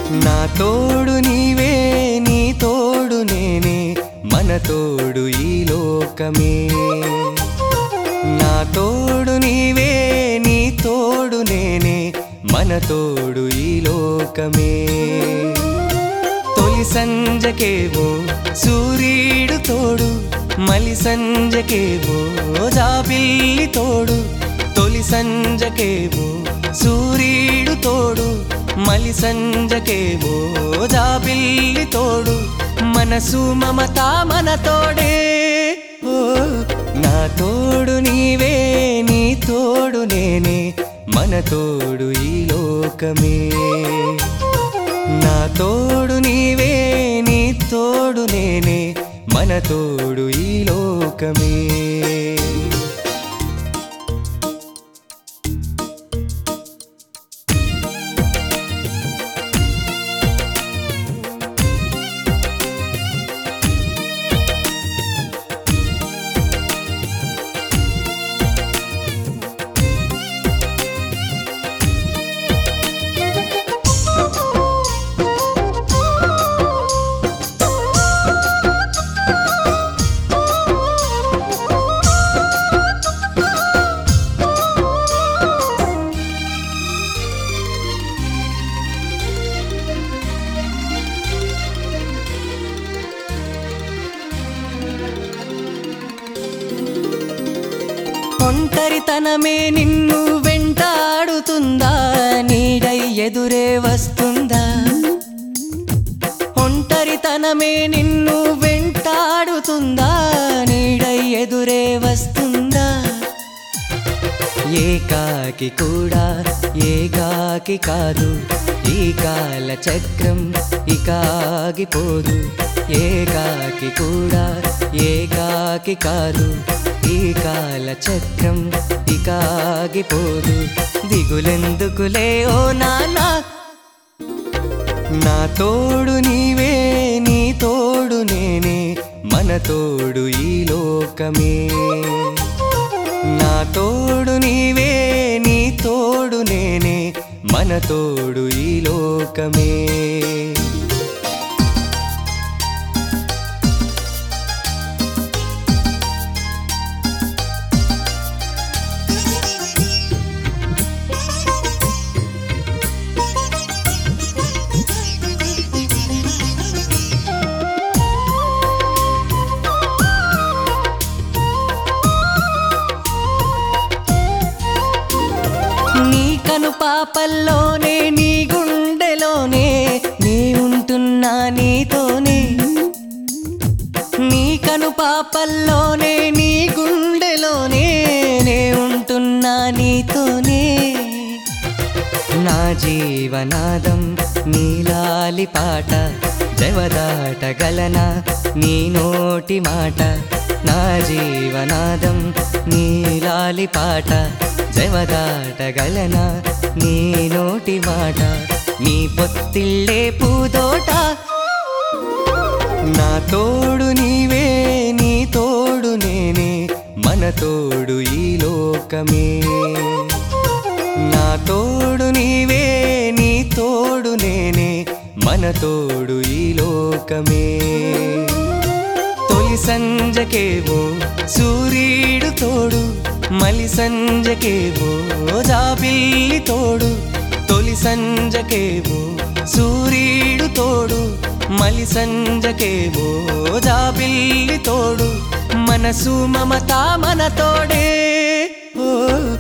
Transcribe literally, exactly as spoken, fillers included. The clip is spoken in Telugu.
నా తోడు నీవే నీ తోడు నేనే మన తోడు ఈ లోకమే నా తోడు నీవే నీ తోడు నేనే మన తోడు ఈ లోకమే తొలి సంజకేవో సూర్యుడు తోడు మలి సంజకేవో జాబిల్లి తోడు తొలి సంజకేవో సూర్యుడు తోడు మలి సంజకేవో జాబిల్లి తోడు మనసు మమత మన తోడే ఓ నా తోడు నీవే నీ తోడు నేనే మన తోడు ఈ లోకమే నా తోడు నీవే నీ తోడు నేనే మన తోడు ఈ లోకమే ఒంటరితనమే నిన్ను వెంటాడుతుందా నీడై ఎదురే వస్తుందా ఒంటరితనమే నిన్ను వెంటాడుతుందా నీడై ఎదురే వస్తుందా ఏకాకి కూడా ఏకాకి కాదు ఈ కాల చక్రం ఇక ఆగిపోదు ఏకాకి కూడా ఏకాకి కాదు ఈ కాల చక్రం ఇక ఆగిపోదు దిగులెందుకులే ఓ నాన్నా నా తోడు నీవే నీ తోడు నేనే మన తోడు ఈ లోకమే నా తోడు నీవే నీ తోడు నేనే మన తోడు ఈ లోకమే నీ కను పాపల్లోనే నీ గుండెలోనే నీ ఉంటున్నా నీతోనే నీ కను పాపల్లోనే నీ గుండెలోనే నే ఉంటున్నా నీతోనే నా జీవనాదం నీలాలి పాట జవదాటగలనా నీ నోటి మాట నా జీవనాదం నీలాలి పాట జవదాటగలనా నీ నోటి మాట నీ పొత్తిళ్ళే పూదోట నా తోడు నీవే నీ తోడు నేనే మన తోడు ఈ లోకమే నా తోడు నీవే నీ తోడు నేనే మన తోడు ఈ లోకమే తొలి సంజకేవో సూర్యుడు తోడు మలి సంజకేవో జాబిల్లి తోడు తొలి సంజకేవో సూర్యుడు తోడు మలి సంజకేవో జాబిల్లి తోడు మనసు మమత మన తోడే ఓ